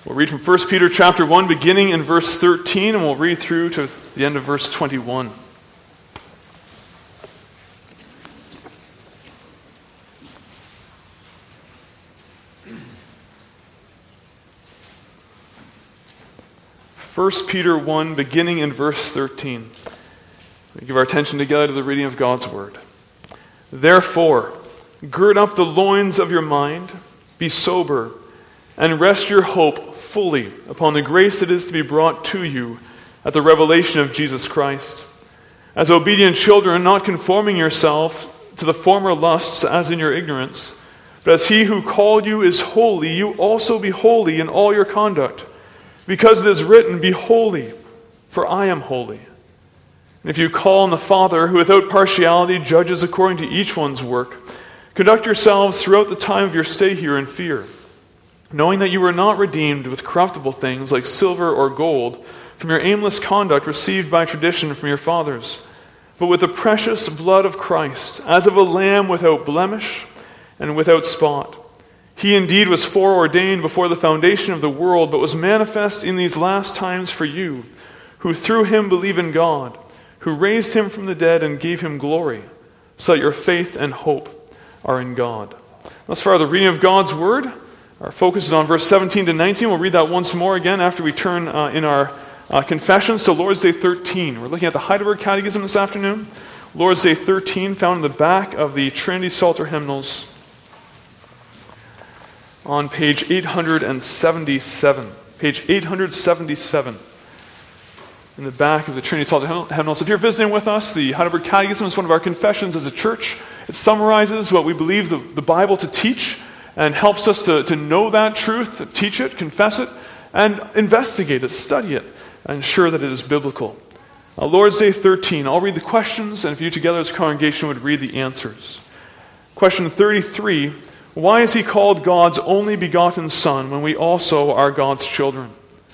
We'll read from 1 Peter chapter 1, beginning in verse 13, and we'll read through to the end of verse 21. First Peter 1, beginning in verse 13. We give our attention together to the reading of God's word. Therefore, gird up the loins of your mind, be sober, and rest your hope fully upon the grace that is to be brought to you at the revelation of Jesus Christ. As obedient children, not conforming yourself to the former lusts as in your ignorance, but as he who called you is holy, you also be holy in all your conduct. Because it is written, be holy, for I am holy. And if you call on the Father, who without partiality judges according to each one's work, conduct yourselves throughout the time of your stay here in fear, knowing that you were not redeemed with corruptible things like silver or gold from your aimless conduct received by tradition from your fathers, but with the precious blood of Christ, as of a lamb without blemish and without spot. He indeed was foreordained before the foundation of the world, but was manifest in these last times for you, who through him believe in God, who raised him from the dead and gave him glory, so that your faith and hope are in God. Thus far, the reading of God's word. Our focus is on verse 17 to 19. We'll read that once more again after we turn in our confessions to Lord's Day 13. We're looking at the Heidelberg Catechism this afternoon. Lord's Day 13, found in the back of the Trinity Psalter hymnals on page 877. Page 877 in the back of the Trinity Psalter hymnals. If you're visiting with us, the Heidelberg Catechism is one of our confessions as a church. It summarizes what we believe the Bible to teach, and helps us to know that truth, teach it, confess it, and investigate it, study it, and ensure that it is biblical. Lord's Day 13, I'll read the questions, and if you together as a congregation would read the answers. Question 33, why is he called God's only begotten Son when we also are God's children?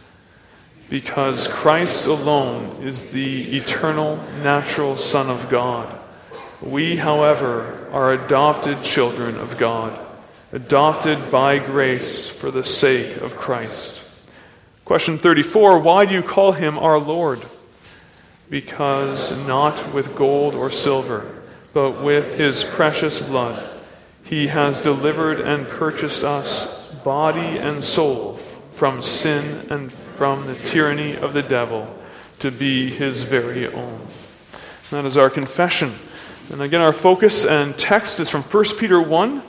Because Christ alone is the eternal, natural Son of God. We, however, are adopted children of God, adopted by grace for the sake of Christ. Question 34, why do you call him our Lord? Because not with gold or silver, but with his precious blood, he has delivered and purchased us, body and soul, from sin and from the tyranny of the devil, to be his very own. That is our confession. And again, our focus and text is from 1 Peter 1,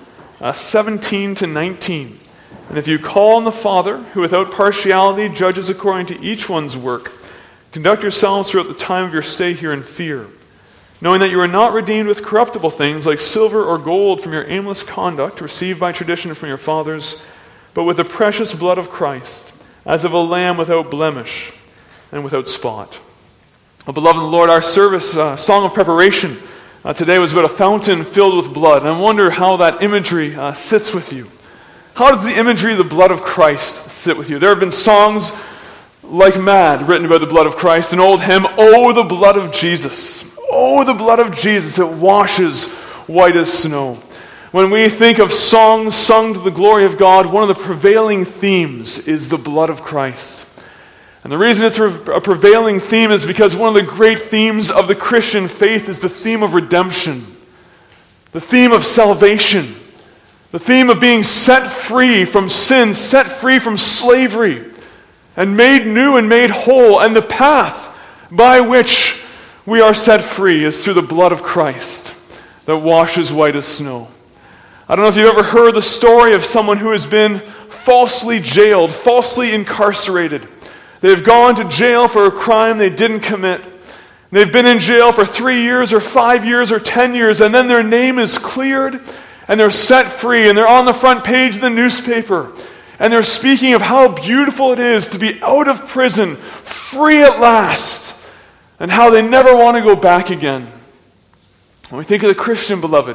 17 to 19. And if you call on the Father, who without partiality judges according to each one's work, conduct yourselves throughout the time of your stay here in fear, knowing that you are not redeemed with corruptible things like silver or gold from your aimless conduct received by tradition from your fathers, but with the precious blood of Christ, as of a lamb without blemish and without spot. Well, beloved in the Lord, our service, song of preparation, today was about a fountain filled with blood. And I wonder how that imagery sits with you. How does the imagery of the blood of Christ sit with you? There have been songs like mad written about the blood of Christ. An old hymn, Oh, the blood of Jesus. Oh, the blood of Jesus. It washes white as snow. When we think of songs sung to the glory of God, one of the prevailing themes is the blood of Christ. And the reason it's a prevailing theme is because one of the great themes of the Christian faith is the theme of redemption, the theme of salvation, the theme of being set free from sin, set free from slavery, and made new and made whole. And the path by which we are set free is through the blood of Christ that washes white as snow. I don't know if you've ever heard the story of someone who has been falsely jailed, falsely incarcerated. They've gone to jail for a crime they didn't commit. They've been in jail for 3 years or 5 years or 10 years, and then their name is cleared, and they're set free, and they're on the front page of the newspaper, and they're speaking of how beautiful it is to be out of prison, free at last, and how they never want to go back again. When we think of the Christian, beloved,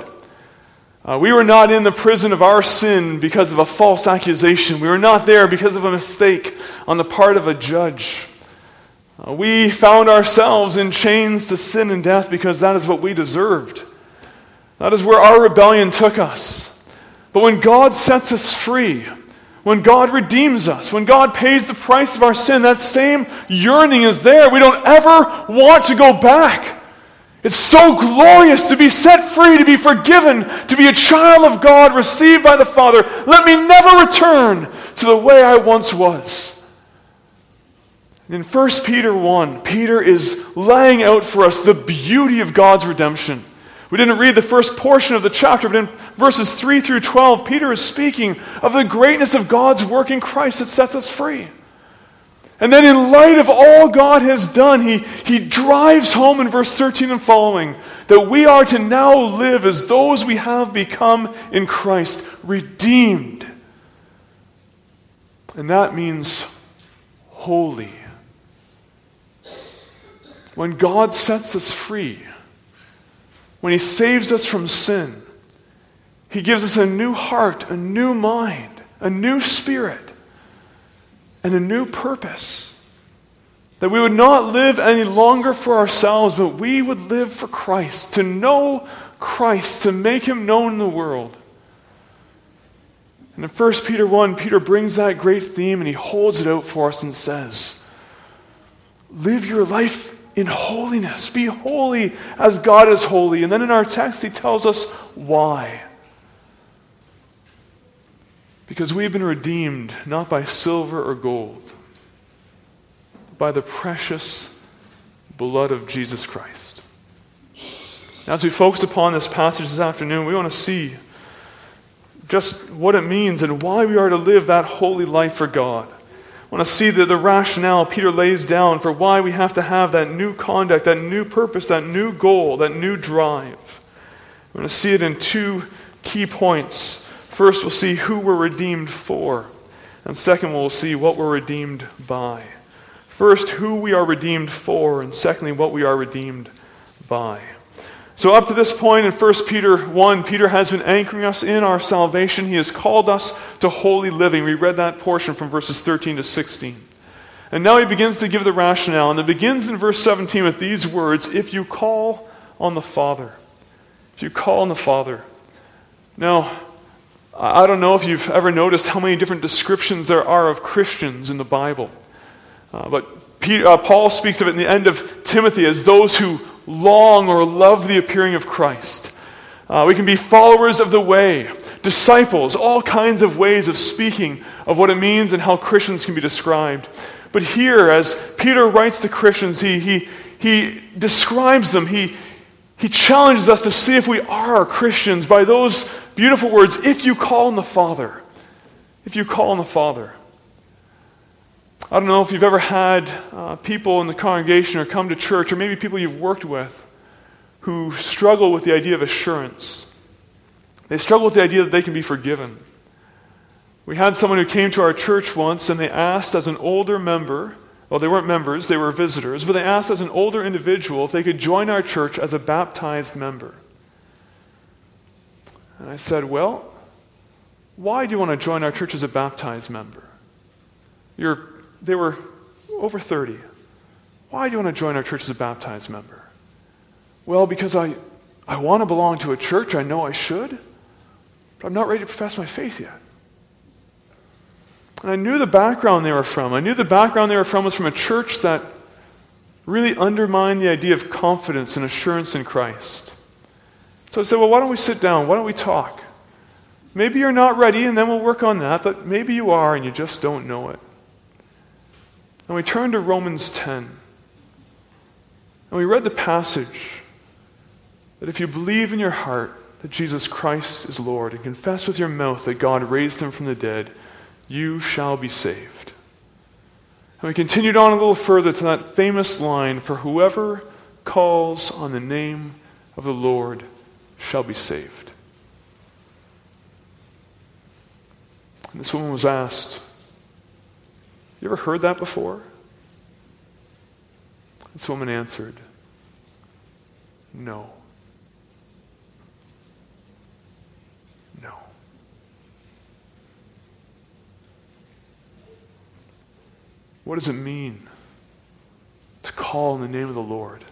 we were not in the prison of our sin because of a false accusation. We were not there because of a mistake on the part of a judge. We found ourselves in chains to sin and death because that is what we deserved. That is where our rebellion took us. But when God sets us free, When God redeems us, when God pays the price of our sin, that same yearning is there. We don't ever want to go back. It's so glorious to be set free, to be forgiven, to be a child of God, received by the Father. Let me never return to the way I once was. And in 1 Peter 1, Peter is laying out for us the beauty of God's redemption. We didn't read the first portion of the chapter, but in verses 3 through 12, Peter is speaking of the greatness of God's work in Christ that sets us free. And then in light of all God has done, he drives home in verse 13 and following that we are to now live as those we have become in Christ, redeemed. And that means holy. When God sets us free, when he saves us from sin, he gives us a new heart, a new mind, a new spirit, and a new purpose. That we would not live any longer for ourselves, but we would live for Christ, to know Christ, to make him known in the world. And in 1 Peter 1, Peter brings that great theme and he holds it out for us and says, live your life in holiness. Be holy as God is holy. And then in our text, he tells us why. Because we've been redeemed not by silver or gold, but by the precious blood of Jesus Christ. As we focus upon this passage this afternoon, we want to see just what it means and why we are to live that holy life for God. I want to see the rationale Peter lays down for why we have to have that new conduct, that new purpose, that new goal, that new drive. We're going to see it in two key points. First, we'll see who we're redeemed for. And second, we'll see what we're redeemed by. First, who we are redeemed for, and secondly, what we are redeemed by. So up to this point in 1 Peter 1, Peter has been anchoring us in our salvation. He has called us to holy living. We read that portion from verses 13 to 16. And now he begins to give the rationale. And it begins in verse 17 with these words, if you call on the Father. If you call on the Father. Now, I don't know if you've ever noticed how many different descriptions there are of Christians in the Bible. But Paul speaks of it in the end of Timothy as those who long or love the appearing of Christ. We can be followers of the way, disciples, all kinds of ways of speaking of what it means and how Christians can be described. But here, as Peter writes to Christians, he describes them, he challenges us to see if we are Christians by those beautiful words, if you call on the Father. If you call on the Father. I don't know if you've ever had people in the congregation or come to church, or maybe people you've worked with, who struggle with the idea of assurance. They struggle with the idea that they can be forgiven. We had someone who came to our church once, and they asked as an older member, well, they weren't members, they were visitors, but they asked as an older individual if they could join our church as a baptized member. And I said, well, why do you want to join our church as a baptized member? They were over 30. Why do you want to join our church as a baptized member? Well, because I want to belong to a church. I know I should, but I'm not ready to profess my faith yet. And I knew the background they were from. I knew the background they were from was from a church that really undermined the idea of confidence and assurance in Christ. So I said, well, why don't we sit down? Why don't we talk? Maybe you're not ready, and then we'll work on that, but maybe you are, and you just don't know it. And we turned to Romans 10. And we read the passage that if you believe in your heart that Jesus Christ is Lord and confess with your mouth that God raised him from the dead, you shall be saved. And we continued on a little further to that famous line, for whoever calls on the name of the Lord shall be saved. And this woman was asked, you ever heard that before? This woman answered, no. No. What does it mean to call in the name of the Lord?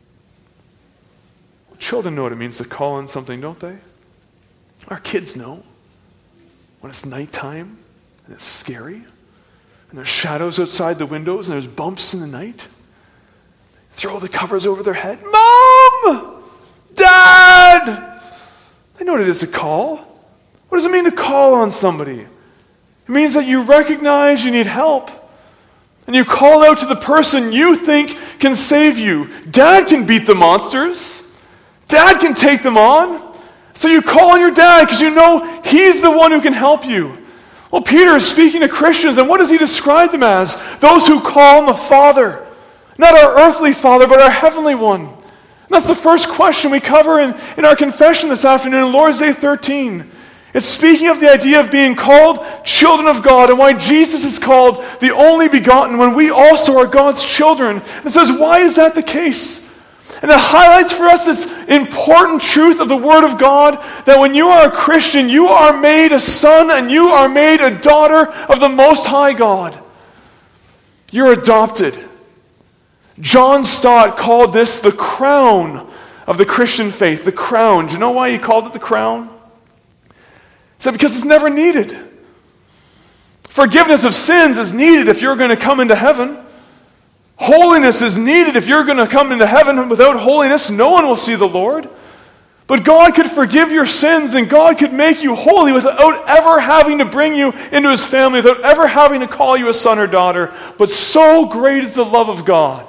Children know what it means to call on something, don't they? Our kids know. When it's nighttime, and it's scary, and there's shadows outside the windows, and there's bumps in the night. Throw the covers over their head. Mom! Dad! They know what it is to call. What does it mean to call on somebody? It means that you recognize you need help. And you call out to the person you think can save you. Dad can beat the monsters. Dad can take them on. So you call on your dad because you know he's the one who can help you. Well, Peter is speaking to Christians, and what does he describe them as? Those who call on the Father. Not our earthly Father, but our heavenly one. And that's the first question we cover in our confession this afternoon in Lord's Day 13. It's speaking of the idea of being called children of God and why Jesus is called the only begotten when we also are God's children. And it says, why is that the case? And it highlights for us this important truth of the Word of God that when you are a Christian, you are made a son and you are made a daughter of the Most High God. You're adopted. John Stott called this the crown of the Christian faith. The crown. Do you know why he called it the crown? He said because it's never needed. Forgiveness of sins is needed if you're going to come into heaven. Holiness is needed if you're going to come into heaven. Without holiness, no one will see the Lord. But God could forgive your sins and God could make you holy without ever having to bring you into His family, without ever having to call you a son or daughter. But so great is the love of God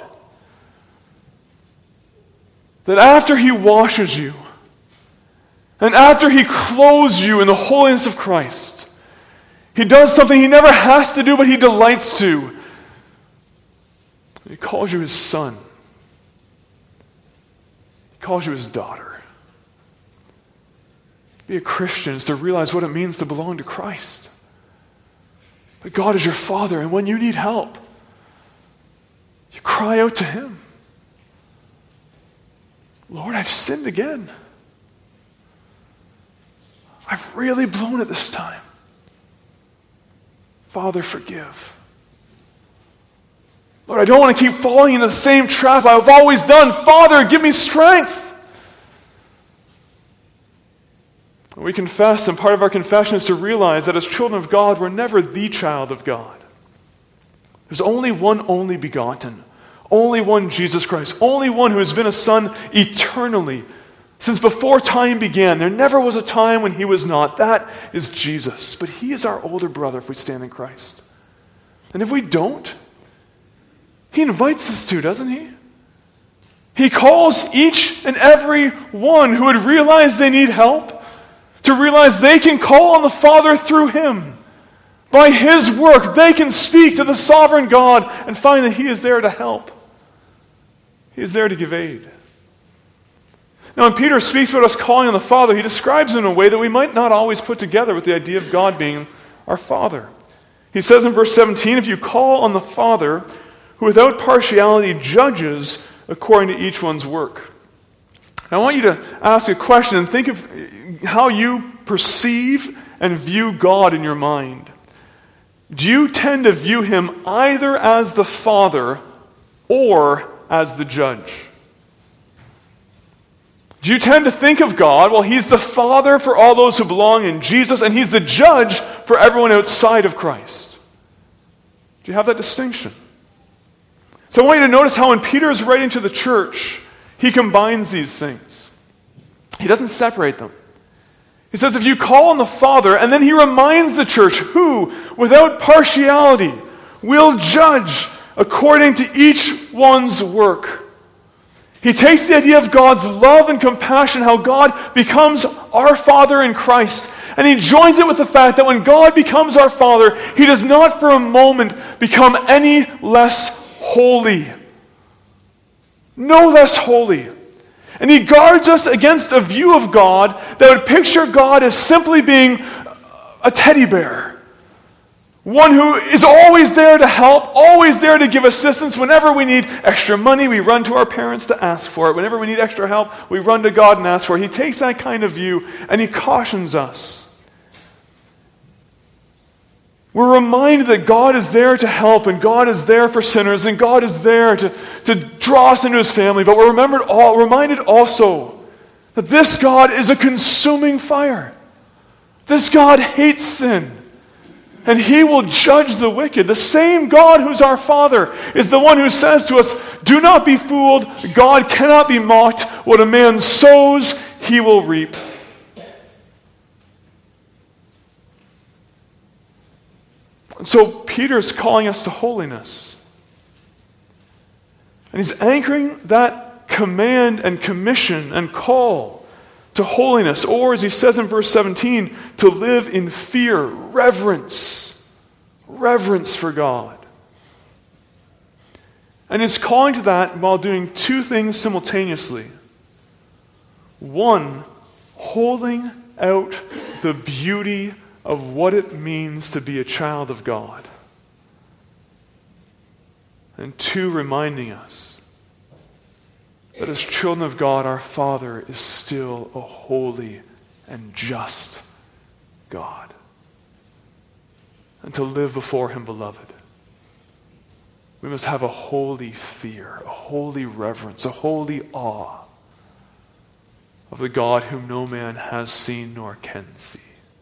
that after He washes you and after He clothes you in the holiness of Christ, He does something He never has to do, but He delights to. He calls you His son. He calls you His daughter. Be a Christian is to realize what it means to belong to Christ. That God is your Father, and when you need help, you cry out to Him. Lord, I've sinned again. I've really blown it this time. Father, forgive. Lord, I don't want to keep falling into the same trap I've always done. Father, give me strength. We confess, and part of our confession is to realize that as children of God, we're never the child of God. There's only one only begotten, only one Jesus Christ, only one who has been a son eternally. Since before time began, there never was a time when He was not. That is Jesus. But He is our older brother if we stand in Christ. And if we don't, He invites us to, doesn't He? He calls each and every one who would realize they need help to realize they can call on the Father through Him. By His work, they can speak to the sovereign God and find that He is there to help. He is there to give aid. Now, when Peter speaks about us calling on the Father, he describes it in a way that we might not always put together with the idea of God being our Father. He says in verse 17, if you call on the Father, who without partiality judges according to each one's work. Now, I want you to ask a question and think of how you perceive and view God in your mind. Do you tend to view Him either as the Father or as the judge? Do you tend to think of God, well, He's the Father for all those who belong in Jesus, and He's the judge for everyone outside of Christ? Do you have that distinction? So I want you to notice how when Peter is writing to the church, he combines these things. He doesn't separate them. He says, if you call on the Father, and then he reminds the church who, without partiality, will judge according to each one's work. He takes the idea of God's love and compassion, how God becomes our Father in Christ, and he joins it with the fact that when God becomes our Father, He does not for a moment become any less holy. No less holy. And He guards us against a view of God that would picture God as simply being a teddy bear. One who is always there to help, always there to give assistance. Whenever we need extra money, we run to our parents to ask for it. Whenever we need extra help, we run to God and ask for it. He takes that kind of view and He cautions us. We're reminded that God is there to help, and God is there for sinners, and God is there to draw us into His family. But we're reminded also that this God is a consuming fire. This God hates sin. And he will judge the wicked. The same God who's our Father is the one who says to us, do not be fooled. God cannot be mocked. What a man sows, he will reap. And so Peter's calling us to holiness. And he's anchoring that command and commission and call to holiness, or as he says in verse 17, to live in fear, reverence for God. And he's calling to that while doing two things simultaneously. One, holding out the beauty of what it means to be a child of God. And two, reminding us that as children of God, our Father is still a holy and just God. And to live before him, beloved, we must have a holy fear, a holy reverence, a holy awe of the God whom no man has seen nor can see.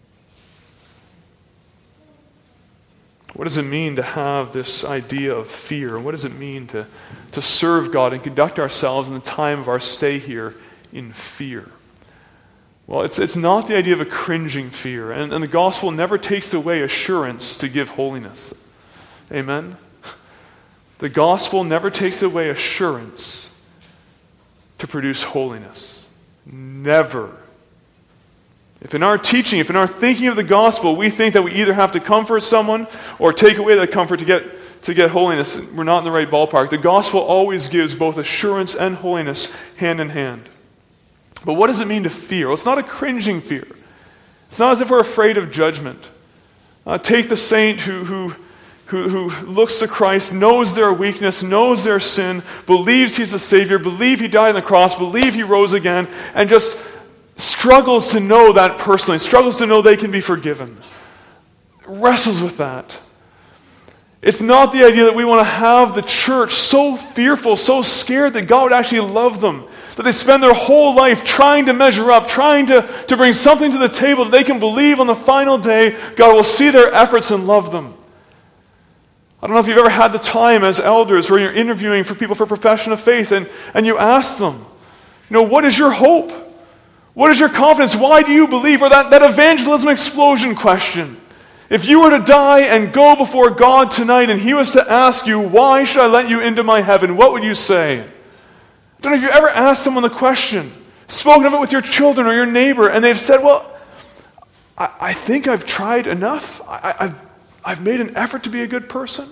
What does it mean to have this idea of fear? What does it mean to serve God and conduct ourselves in the time of our stay here in fear? Well, it's not the idea of a cringing fear. And the gospel never takes away assurance to give holiness. Amen? The gospel never takes away assurance to produce holiness. Never. If in our teaching, if in our thinking of the gospel, we think that we either have to comfort someone or take away that comfort to get holiness, we're not in the right ballpark. The gospel always gives both assurance and holiness hand in hand. But what does it mean to fear? Well, it's not a cringing fear. It's not as if we're afraid of judgment. Take the saint who looks to Christ, knows their weakness, knows their sin, believes he's the Savior, believes he died on the cross, believes he rose again, and just struggles to know that personally, struggles to know they can be forgiven, wrestles with that. It's not the idea that we want to have the church so fearful, so scared that God would actually love them, that they spend their whole life trying to measure up, trying to bring something to the table that they can believe on the final day God will see their efforts and love them. I don't know if you've ever had the time as elders where you're interviewing for people for profession of faith and you ask them, what is your hope? What is your confidence? Why do you believe? Or that evangelism explosion question. If you were to die and go before God tonight and he was to ask you, why should I let you into my heaven? What would you say? I don't know if you've ever asked someone the question, spoken of it with your children or your neighbor, and they've said, well, I think I've tried enough. I've made an effort to be a good person.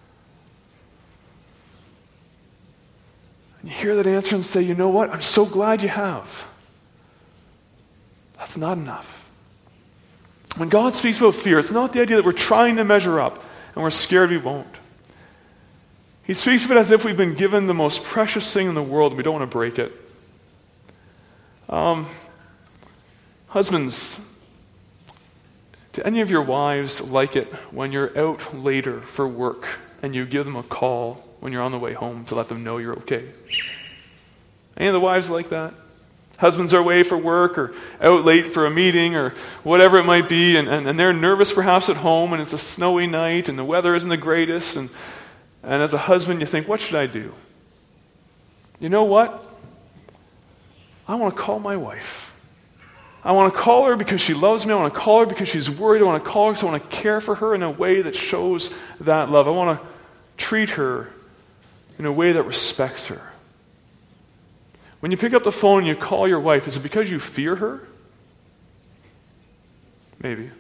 And you hear that answer and say, you know what? I'm so glad you have. That's not enough. When God speaks about fear, it's not the idea that we're trying to measure up and we're scared we won't. He speaks of it as if we've been given the most precious thing in the world and we don't want to break it. Husbands, do any of your wives like it when you're out later for work and you give them a call when you're on the way home to let them know you're okay? Any of the wives like that? Husbands are away for work or out late for a meeting or whatever it might be, and they're nervous perhaps at home, and it's a snowy night and the weather isn't the greatest, and as a husband you think, what should I do? You know what? I want to call my wife. I want to call her because she loves me. I want to call her because she's worried. I want to call her because I want to care for her in a way that shows that love. I want to treat her in a way that respects her. When you pick up the phone and you call your wife, is it because you fear her? Maybe.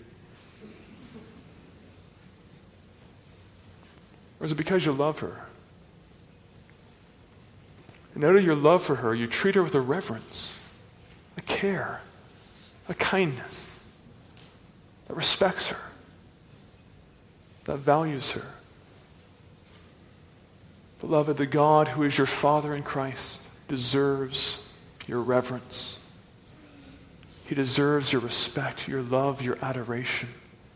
Or is it because you love her? And out of your love for her, you treat her with a reverence, a care, a kindness that respects her, that values her. Beloved, the God who is your Father in Christ deserves your reverence. He deserves your respect, your love, your adoration.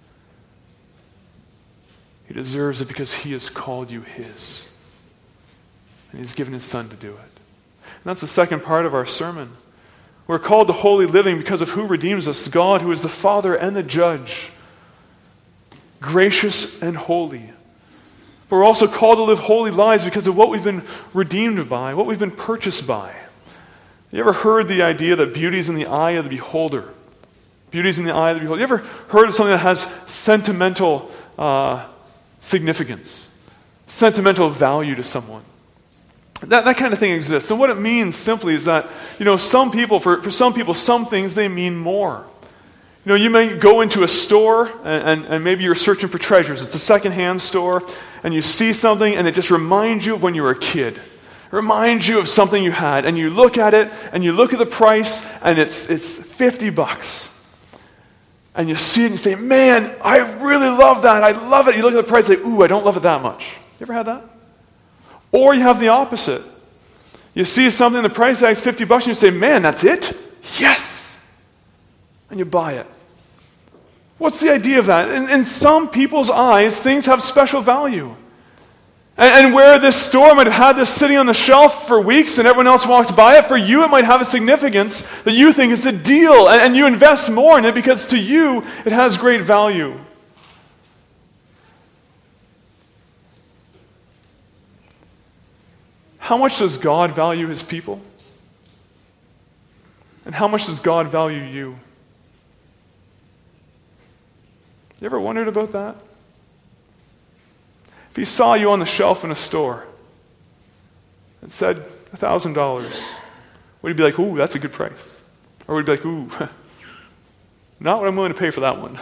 He deserves it because he has called you his. And he's given his Son to do it. And that's the second part of our sermon. We're called to holy living because of who redeems us, God who is the Father and the Judge. gracious, and holy. But we're also called to live holy lives because of what we've been redeemed by, what we've been purchased by. You ever heard the idea that beauty is in the eye of the beholder? Beauty is in the eye of the beholder. You ever heard of something that has sentimental significance, sentimental value to someone? That kind of thing exists. And what it means simply is that, some people, for some people, some things, they mean more. You may go into a store and maybe you're searching for treasures. It's a secondhand store and you see something and it just reminds you of when you were a kid. It reminds you of something you had, and you look at it and you look at the price and it's $50. And you see it and you say, man, I really love that. I love it. You look at the price and say, ooh, I don't love it that much. You ever had that? Or you have the opposite. You see something, the price tag is $50 and you say, man, that's it? Yes. And you buy it. What's the idea of that? In some people's eyes, things have special value. And where this store might have had this sitting on the shelf for weeks and everyone else walks by it, for you it might have a significance that you think is the deal. And you invest more in it because to you it has great value. How much does God value his people? And how much does God value you? You ever wondered about that? If he saw you on the shelf in a store and said $1,000, would he be like, ooh, that's a good price? Or would he be like, ooh, not what I'm willing to pay for that one?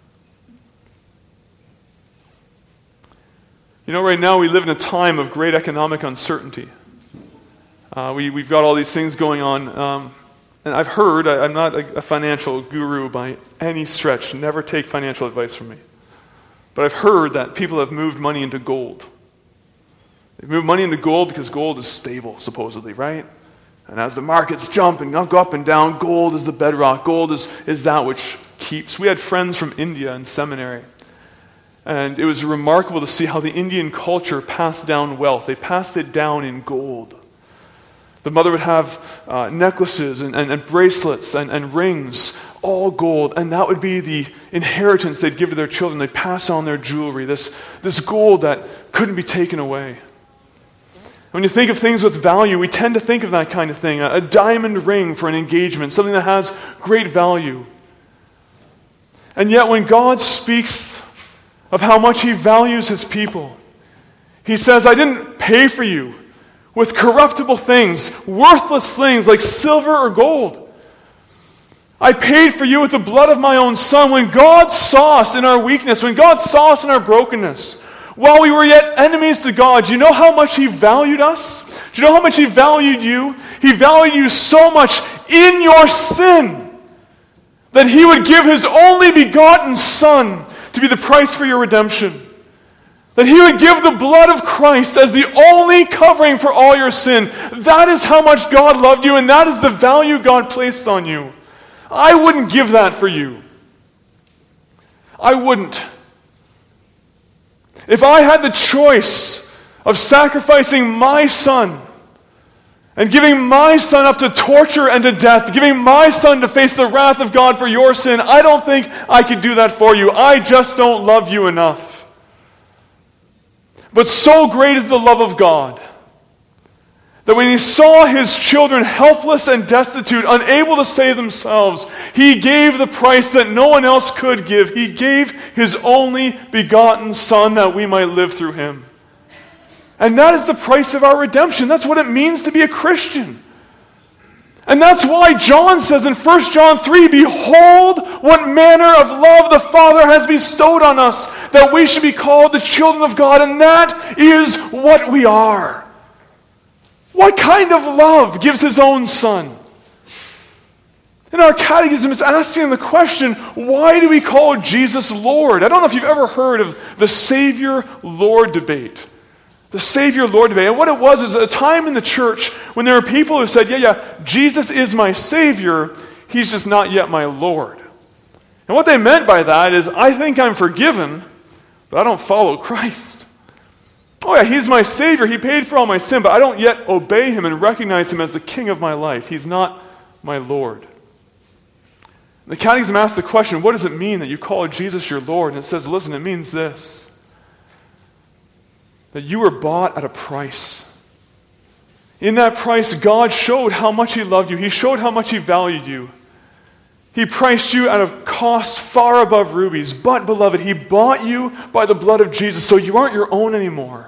Right now we live in a time of great economic uncertainty. We've got all these things going on. And I've heard, I'm not a financial guru by any stretch, never take financial advice from me. But I've heard that people have moved money into gold. They've moved money into gold because gold is stable, supposedly, right? And as the markets jump and go up and down, gold is the bedrock. Gold is that which keeps. We had friends from India in seminary. And it was remarkable to see how the Indian culture passed down wealth. They passed it down in gold. The mother would have necklaces and bracelets and rings, all gold, and that would be the inheritance they'd give to their children. They'd pass on their jewelry, this gold that couldn't be taken away. When you think of things with value, we tend to think of that kind of thing, a diamond ring for an engagement, something that has great value. And yet when God speaks of how much he values his people, he says, I didn't pay for you with corruptible things, worthless things like silver or gold. I paid for you with the blood of my own son. When God saw us in our weakness, when God saw us in our brokenness, while we were yet enemies to God, do you know how much he valued us? Do you know how much he valued you? He valued you so much in your sin that he would give his only begotten son to be the price for your redemption. That he would give the blood of Christ as the only covering for all your sin. That is how much God loved you, and that is the value God placed on you. I wouldn't give that for you. I wouldn't. If I had the choice of sacrificing my son and giving my son up to torture and to death, giving my son to face the wrath of God for your sin, I don't think I could do that for you. I just don't love you enough. But so great is the love of God that when he saw his children helpless and destitute, unable to save themselves, he gave the price that no one else could give. He gave his only begotten son that we might live through him. And that is the price of our redemption. That's what it means to be a Christian. And that's why John says in 1 John 3, behold what manner of love the Father has bestowed on us, that we should be called the children of God, and that is what we are. What kind of love gives his own son? In our catechism, it's asking the question, why do we call Jesus Lord? I don't know if you've ever heard of the Savior-Lord debate. The Savior-Lord debate. And what it was is a time in the church when there were people who said, yeah, Jesus is my Savior, he's just not yet my Lord. And what they meant by that is, I think I'm forgiven, but I don't follow Christ. Oh yeah, he's my Savior, he paid for all my sin, but I don't yet obey him and recognize him as the King of my life. He's not my Lord. The Catechism asks the question, what does it mean that you call Jesus your Lord? And it says, listen, it means this, that you were bought at a price. In that price, God showed how much He loved you. He showed how much He valued you. He priced you at a cost far above rubies. But, beloved, He bought you by the blood of Jesus, so you aren't your own anymore.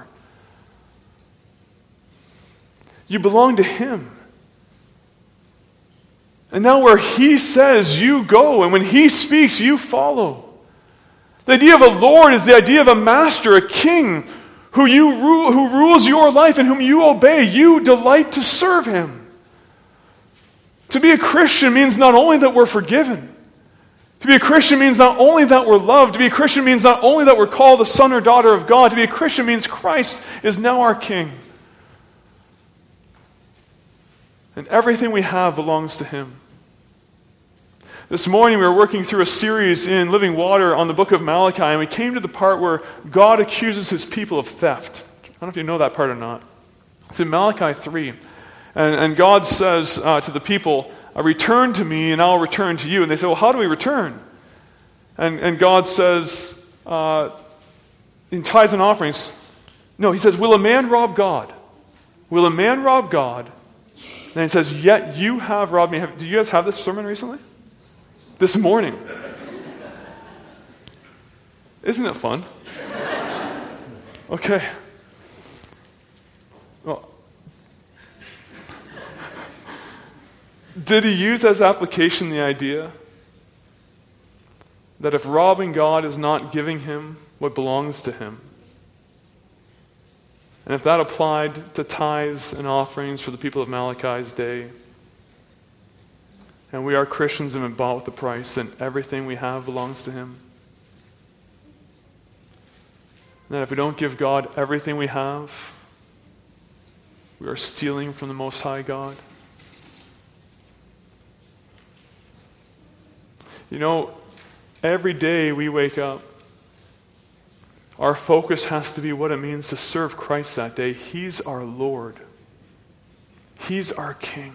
You belong to Him. And now where He says, you go. And when He speaks, you follow. The idea of a Lord is the idea of a master, a king, who rules your life and whom you obey. You delight to serve Him. To be a Christian means not only that we're forgiven. To be a Christian means not only that we're loved. To be a Christian means not only that we're called a son or daughter of God. To be a Christian means Christ is now our King. And everything we have belongs to Him. This morning we were working through a series in Living Water on the book of Malachi, and we came to the part where God accuses His people of theft. I don't know if you know that part or not. It's in Malachi 3. And God says to the people, return to me and I'll return to you. And they say, well, how do we return? And God says, in tithes and offerings, no, He says, will a man rob God? Will a man rob God? And He says, yet you have robbed me. Did you guys have this sermon recently? This morning. Isn't it fun? Okay. Well, did He use as application the idea that if robbing God is not giving Him what belongs to Him, and if that applied to tithes and offerings for the people of Malachi's day, and we are Christians and been bought with a price, then everything we have belongs to Him? And that if we don't give God everything we have, we are stealing from the Most High God? You know, every day we wake up, our focus has to be what it means to serve Christ that day. He's our Lord. He's our King.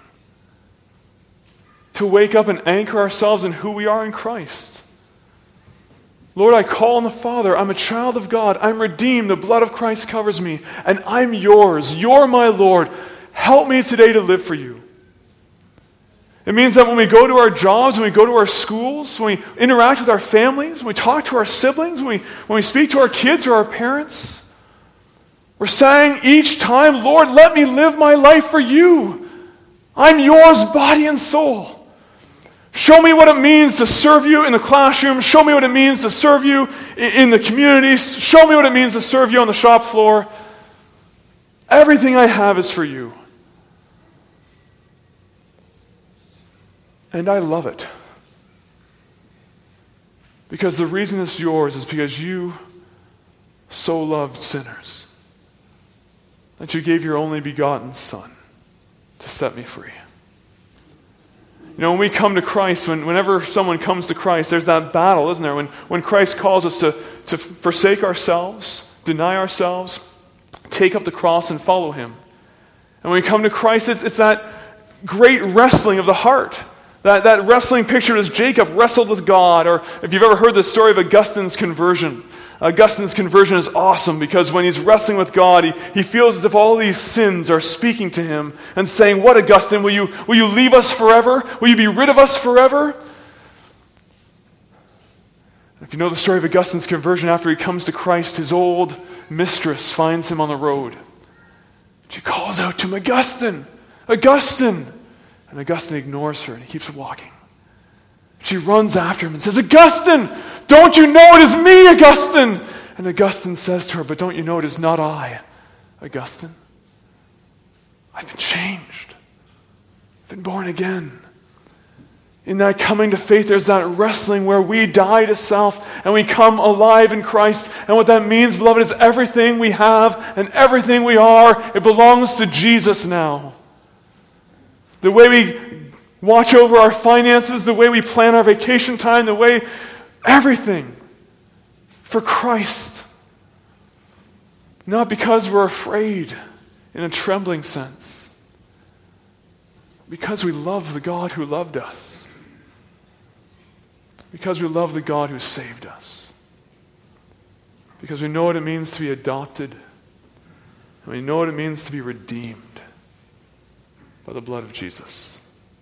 To wake up and anchor ourselves in who we are in Christ. Lord, I call on the Father. I'm a child of God. I'm redeemed. The blood of Christ covers me. And I'm yours. You're my Lord. Help me today to live for you. It means that when we go to our jobs, when we go to our schools, when we interact with our families, when we talk to our siblings, when we speak to our kids or our parents, we're saying each time, Lord, let me live my life for you. I'm yours, body and soul. Show me what it means to serve you in the classroom. Show me what it means to serve you in the community. Show me what it means to serve you on the shop floor. Everything I have is for you. And I love it. Because the reason it's yours is because you so loved sinners that you gave your only begotten Son to set me free. You know, when we come to Christ, whenever someone comes to Christ, there's that battle, isn't there? When Christ calls us to forsake ourselves, deny ourselves, take up the cross and follow Him. And when we come to Christ, it's that great wrestling of the heart. That wrestling picture as Jacob wrestled with God, or if you've ever heard the story of Augustine's conversion. Augustine's conversion is awesome because when he's wrestling with God, he feels as if all these sins are speaking to him and saying, what, Augustine, will you leave us forever? Will you be rid of us forever? If you know the story of Augustine's conversion, after he comes to Christ, his old mistress finds him on the road. She calls out to him, Augustine, Augustine. And Augustine ignores her and he keeps walking. She runs after him and says, Augustine, don't you know it is me, Augustine? And Augustine says to her, but don't you know it is not I, Augustine? I've been changed. I've been born again. In that coming to faith, there's that wrestling where we die to self and we come alive in Christ. And what that means, beloved, is everything we have and everything we are, it belongs to Jesus now. The way we watch over our finances, the way we plan our vacation time, the way everything for Christ. Not because we're afraid in a trembling sense. Because we love the God who loved us. Because we love the God who saved us. Because we know what it means to be adopted. And we know what it means to be redeemed by the blood of Jesus.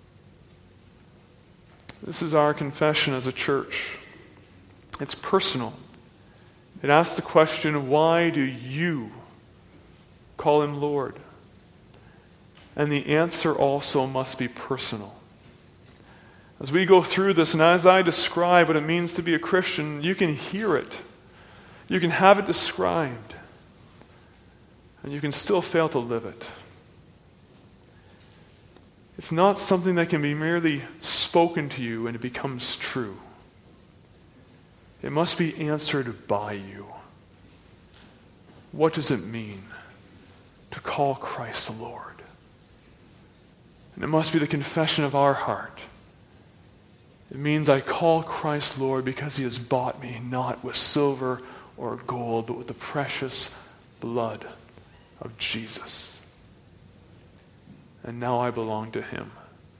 This is our confession as a church. It's personal. It asks the question, why do you call him Lord? And the answer also must be personal. As we go through this, and as I describe what it means to be a Christian, you can hear it. You can have it described. And you can still fail to live it. It's not something that can be merely spoken to you and it becomes true. It must be answered by you. What does it mean to call Christ the Lord? And it must be the confession of our heart. It means I call Christ Lord because he has bought me not with silver or gold, but with the precious blood of Jesus. And now I belong to him.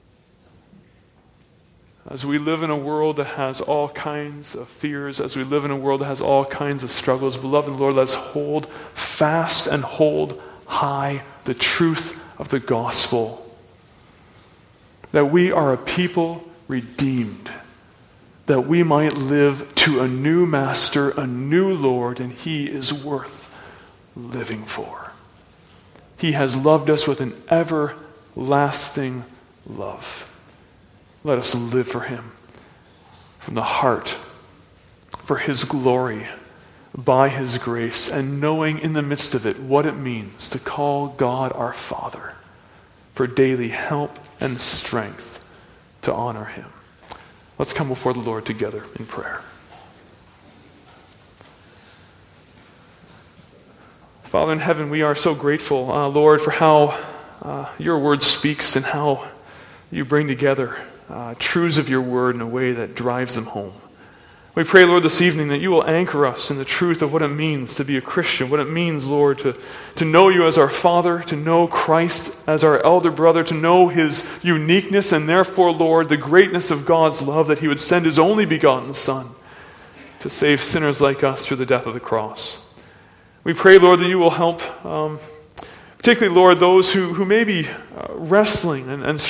As we live in a world that has all kinds of fears, as we live in a world that has all kinds of struggles, beloved Lord, let's hold fast and hold high the truth of the gospel. That we are a people redeemed, that we might live to a new master, a new Lord, and he is worth living for. He has loved us with an everlasting love. Let us live for him from the heart, for his glory, by his grace, and knowing in the midst of it what it means to call God our Father for daily help and strength to honor him. Let's come before the Lord together in prayer. Father in heaven, we are so grateful, Lord, for how your word speaks and how you bring together truths of your word in a way that drives them home. We pray, Lord, this evening that you will anchor us in the truth of what it means to be a Christian, what it means, Lord, to know you as our Father, to know Christ as our elder brother, to know his uniqueness, and therefore, Lord, the greatness of God's love that he would send his only begotten Son to save sinners like us through the death of the cross. We pray, Lord, that you will help, particularly, Lord, those who may be wrestling and